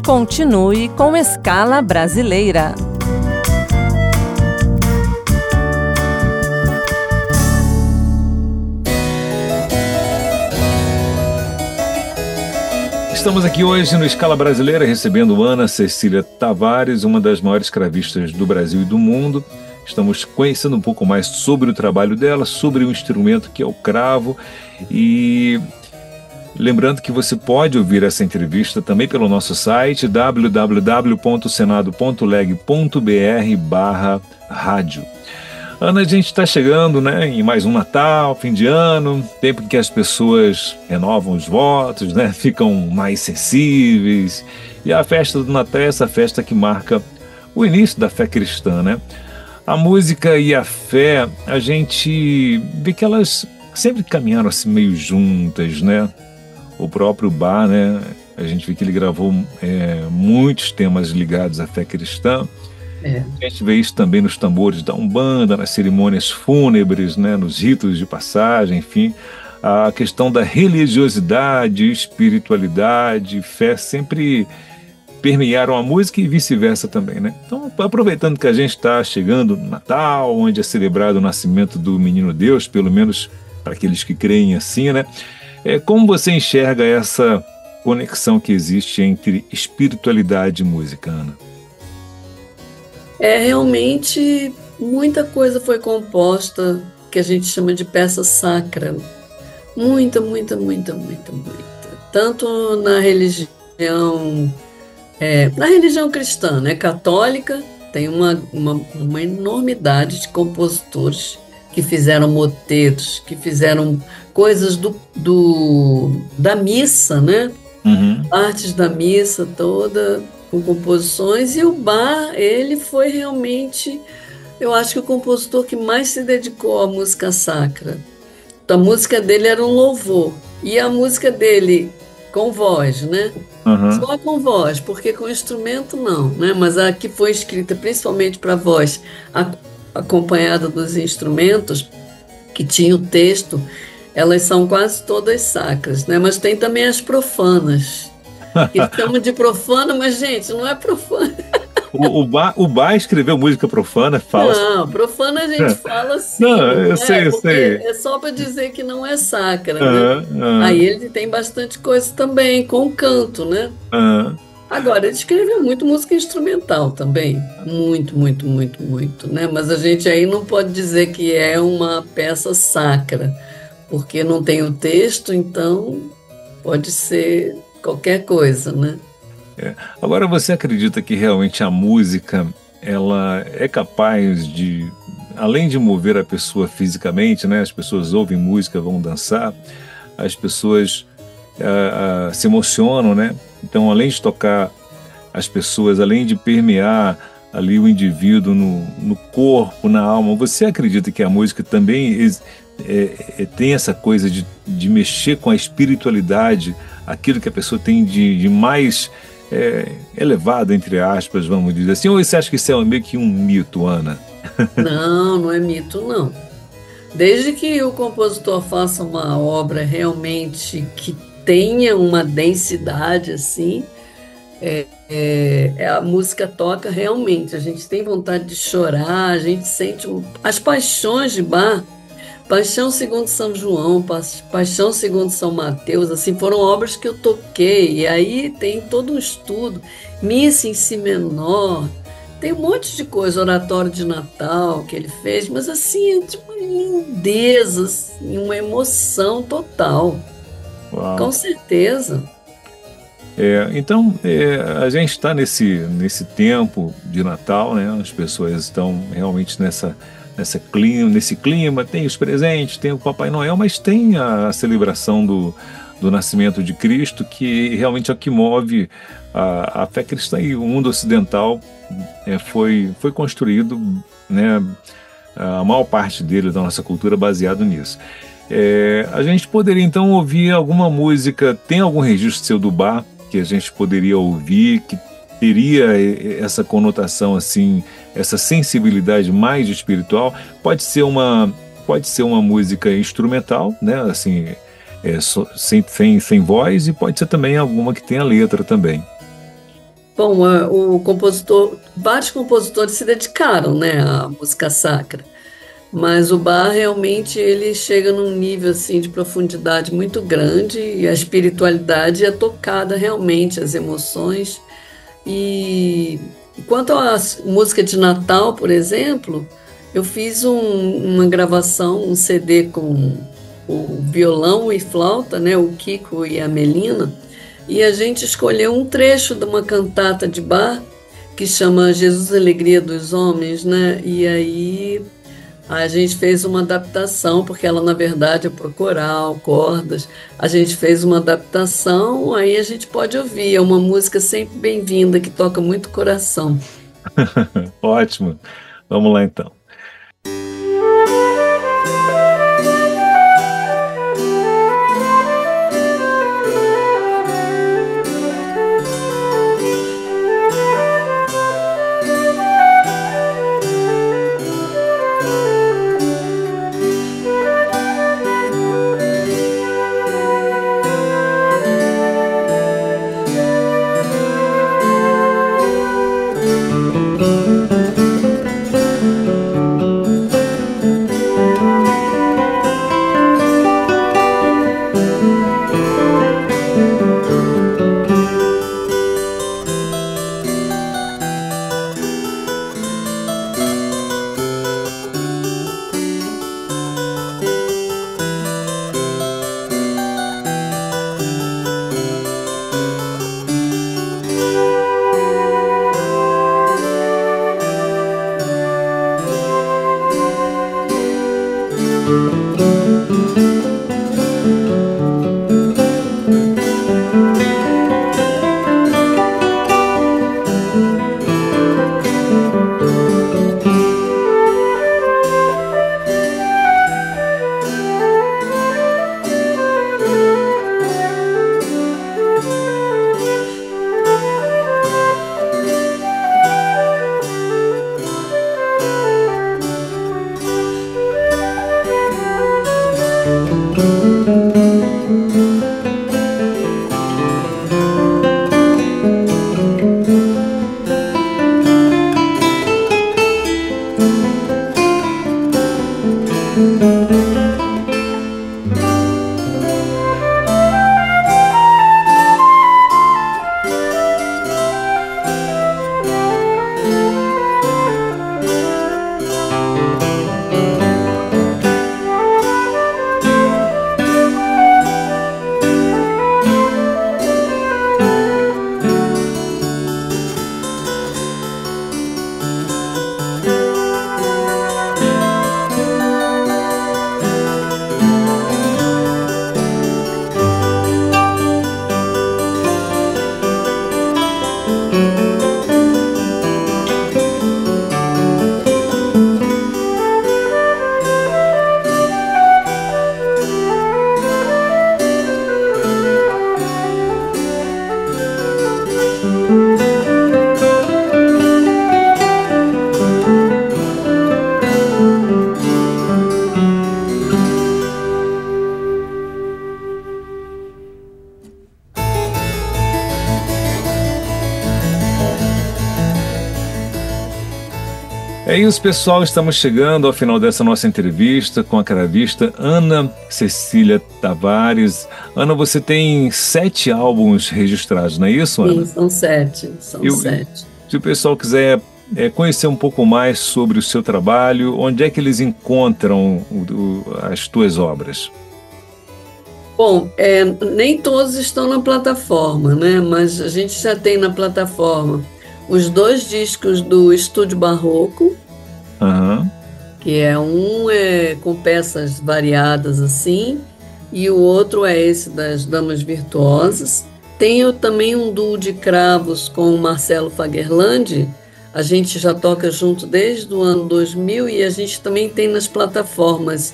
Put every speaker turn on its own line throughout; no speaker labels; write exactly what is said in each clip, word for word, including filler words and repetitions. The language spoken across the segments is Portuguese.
Continue com Escala Brasileira.
Estamos aqui hoje no Escala Brasileira recebendo Ana Cecília Tavares, uma das maiores cravistas do Brasil e do mundo. Estamos conhecendo um pouco mais sobre o trabalho dela, sobre o instrumento que é o cravo. E lembrando que você pode ouvir essa entrevista também pelo nosso site w w w ponto senado ponto leg ponto b r barra rádio. Ana, a gente está chegando, né, em mais um Natal, fim de ano, tempo em que as pessoas renovam os votos, né, ficam mais sensíveis. E a festa do Natal é essa festa que marca o início da fé cristã, né? A música e a fé, a gente vê que elas sempre caminharam assim meio juntas, né? O próprio Bach, né, a gente vê que ele gravou é, muitos temas ligados à fé cristã. É. A gente vê isso também nos tambores da Umbanda, nas cerimônias fúnebres, né, nos ritos de passagem, enfim. A questão da religiosidade, espiritualidade, fé sempre permearam a música e vice-versa também, né? Então, aproveitando que a gente está chegando no Natal, onde é celebrado o nascimento do Menino Deus, pelo menos para aqueles que creem assim, né? É, como você enxerga essa conexão que existe entre espiritualidade e música, Ana?
É, realmente, muita coisa foi composta que a gente chama de peça sacra. Muita, muita, muita, muita, muita. Tanto na religião, é, na religião cristã, né, católica, tem uma, uma, uma enormidade de compositores que fizeram motetos, que fizeram coisas do, do, da missa, né? Uhum. Partes da missa toda, com composições, e o Bach, ele foi realmente, eu acho que o compositor que mais se dedicou à música sacra. Então, a música dele era um louvor, e a música dele com voz, né? Uhum. Só com voz, porque com instrumento não, né? Mas a que foi escrita principalmente para voz, a, acompanhada dos instrumentos, que tinha o texto, elas são quase todas sacras, né? Mas tem também as profanas, que chamam de profana, mas, gente, não é profana.
O, o, Bach, o Bach escreveu música profana, falsa.
Não, profana a gente fala assim.
Não, eu
é,
sei, eu sei.
É só para dizer que não é sacra,
uhum,
né?
Uhum.
Aí ele tem bastante coisa também, com canto, né?
Uhum.
Agora, ele escreveu muito música instrumental também. Muito, muito, muito, muito, né? Mas a gente aí não pode dizer que é uma peça sacra, porque não tem o texto, então pode ser qualquer coisa, né?
É. Agora, você acredita que realmente a música, ela é capaz de, além de mover a pessoa fisicamente, né? As pessoas ouvem música, vão dançar, as pessoas uh, uh, se emocionam, né? Então, além de tocar as pessoas, além de permear ali o indivíduo no, no corpo, na alma, você acredita que a música também é, é, tem essa coisa de, de mexer com a espiritualidade, aquilo que a pessoa tem de, de mais é, elevado, entre aspas, vamos dizer assim? Ou você acha que isso é meio que um mito, Ana?
Não, não é mito, não. Desde que o compositor faça uma obra realmente que tenha uma densidade assim, é, é, a música toca realmente. A gente tem vontade de chorar, a gente sente um, as paixões de Bach. Paixão segundo São João, Paixão segundo São Mateus, assim, foram obras que eu toquei, e aí tem todo um estudo, missa em si menor, tem um monte de coisa, oratório de Natal que ele fez, mas assim, é de uma lindeza, assim, uma emoção total. Uau. Com certeza.
É, então, é, a gente está nesse, nesse tempo de Natal, né? As pessoas estão realmente nessa... Nessa clima, nesse clima, tem os presentes, tem o Papai Noel, mas tem a celebração do, do nascimento de Cristo, que realmente é o que move a, a fé cristã, e o mundo ocidental é, foi, foi construído, né, a maior parte dele, da nossa cultura, baseado nisso. É, a gente poderia então ouvir alguma música, tem algum registro seu do Bach que a gente poderia ouvir, que teria essa conotação assim, essa sensibilidade mais espiritual? Pode ser uma, pode ser uma música instrumental, né? Assim, é, sem, sem, sem voz, e pode ser também alguma que tenha letra também.
Bom, a- o compositor, vários compositores se dedicaram, né, à música sacra, mas o Bach realmente ele chega num nível assim de profundidade muito grande e a espiritualidade é tocada realmente, as emoções. E e quanto à s- música de Natal, por exemplo, eu fiz um- uma gravação, um C D com o violão e flauta, né, o Kiko e a Melina, e a gente escolheu um trecho de uma cantata de Bach que chama Jesus, Alegria dos Homens, né? E aí a gente fez uma adaptação, porque ela, na verdade, é pro coral, cordas. A gente fez uma adaptação, aí a gente pode ouvir. É uma música sempre bem-vinda, que toca muito coração.
Ótimo. Vamos lá então. É isso, pessoal. Estamos chegando ao final dessa nossa entrevista com a cravista Ana Cecília Tavares. Ana, você tem sete álbuns registrados, não é isso, Ana?
Sim, são sete, são
Eu,
sete.
se o pessoal quiser é, conhecer um pouco mais sobre o seu trabalho, onde é que eles encontram o, o, as tuas obras?
Bom, é, nem todos estão na plataforma, né? Mas a gente já tem na plataforma os dois discos do Estúdio Barroco,
Aham.
que é um é, com peças variadas assim, e o outro é esse das Damas Virtuosas. Tenho também um duo de cravos com o Marcelo Fagerlandi. A gente já toca junto desde o ano dois mil e a gente também tem nas plataformas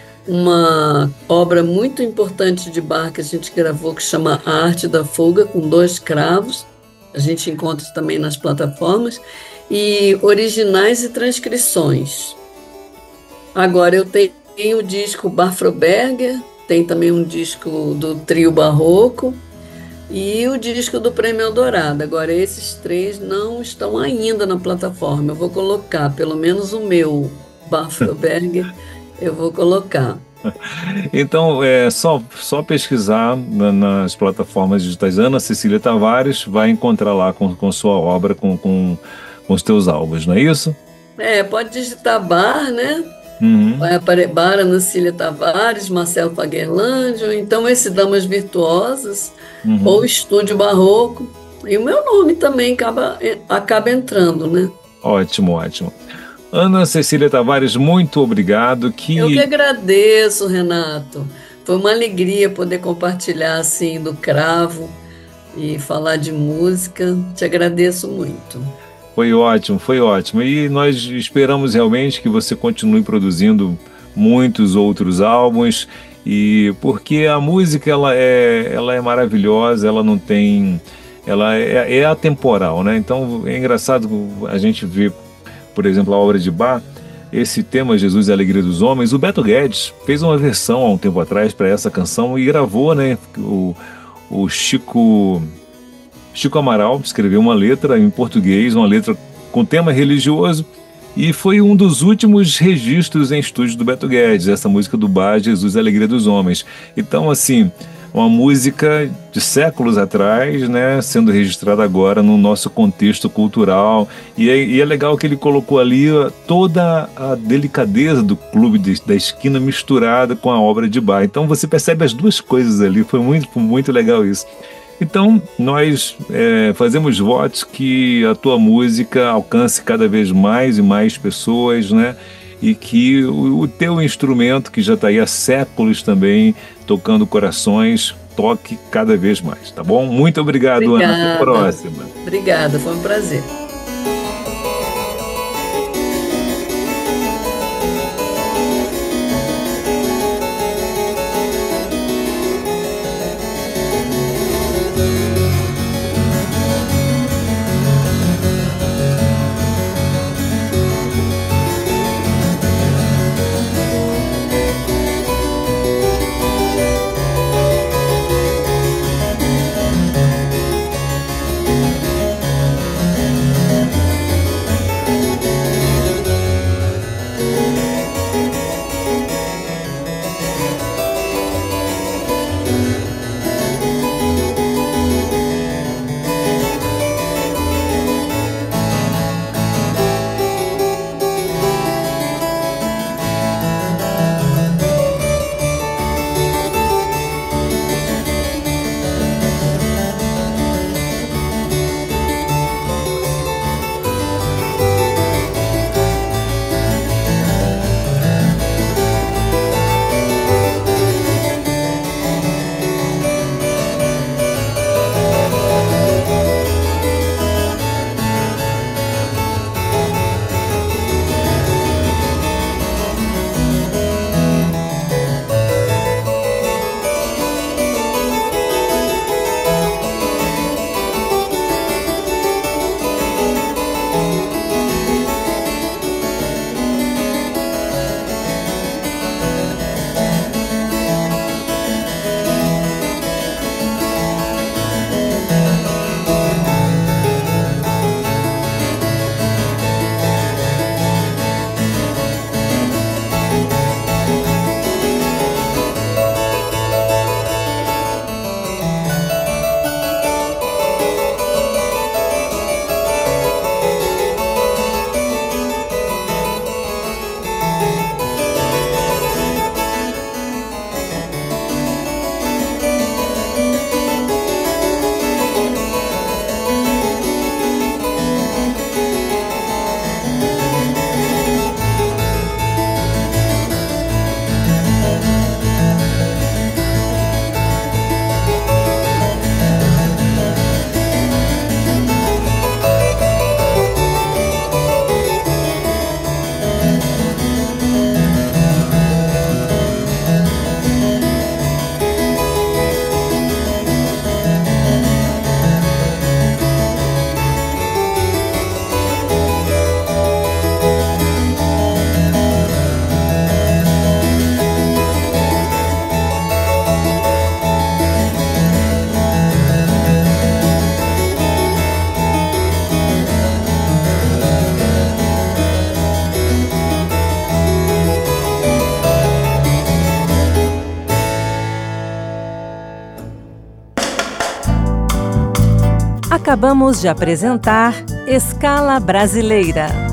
uma obra muito importante de Bach que a gente gravou que chama A Arte da Fuga, com dois cravos. A gente encontra também nas plataformas. E originais e transcrições. Agora eu tenho o disco Bafroberger, tem também um disco do Trio Barroco, e o disco do Prêmio Eldorado. Agora, esses três não estão ainda na plataforma. Eu vou colocar, pelo menos o meu, Baffelberg, eu vou colocar.
Então, é só, só pesquisar na- nas plataformas digitais. Ana Cecília Tavares vai encontrar lá com, com sua obra, com, com, com os teus álbuns, não é isso?
É, pode digitar Bar, né?
Uhum,
Vai aparecer Bar, Ana Cecília Tavares, Marcelo Fagerland, ou então esse Damas Virtuosas, ou
uhum.
Estúdio Barroco. E o meu nome também acaba, acaba entrando, né?
Ótimo, ótimo. Ana Cecília Tavares, muito obrigado.
Eu que
Que
agradeço, Renato. Foi uma alegria poder compartilhar assim do cravo e falar de música. Te agradeço muito.
foi ótimo, foi ótimo. E nós esperamos realmente que você continue produzindo muitos outros álbuns, e porque a música ela é, ela é maravilhosa, ela não tem, ela é, é atemporal, né? Então é engraçado a gente ver, por exemplo, a obra de Bach, esse tema Jesus é a Alegria dos Homens. O Beto Guedes fez uma versão há um tempo atrás para essa canção e gravou, né? O, o Chico Chico Amaral escreveu uma letra em português, uma letra com tema religioso, e foi um dos últimos registros em estúdio do Beto Guedes, essa música do Bach, Jesus é a Alegria dos Homens. Então, assim, uma música de séculos atrás, né, sendo registrada agora no nosso contexto cultural, e é, e é legal que ele colocou ali ó, toda a delicadeza do clube de- da esquina misturada com a obra de Bach. Então você percebe as duas coisas ali, foi muito, muito legal isso. Então, nós é, fazemos votos que a tua música alcance cada vez mais e mais pessoas, né? E que o, o teu instrumento, que já está aí há séculos também, tocando corações, toque cada vez mais, tá bom? Muito obrigado, Ana. Até a
Obrigada.
próxima.
Obrigada, foi um prazer.
Acabamos de apresentar Escala Brasileira.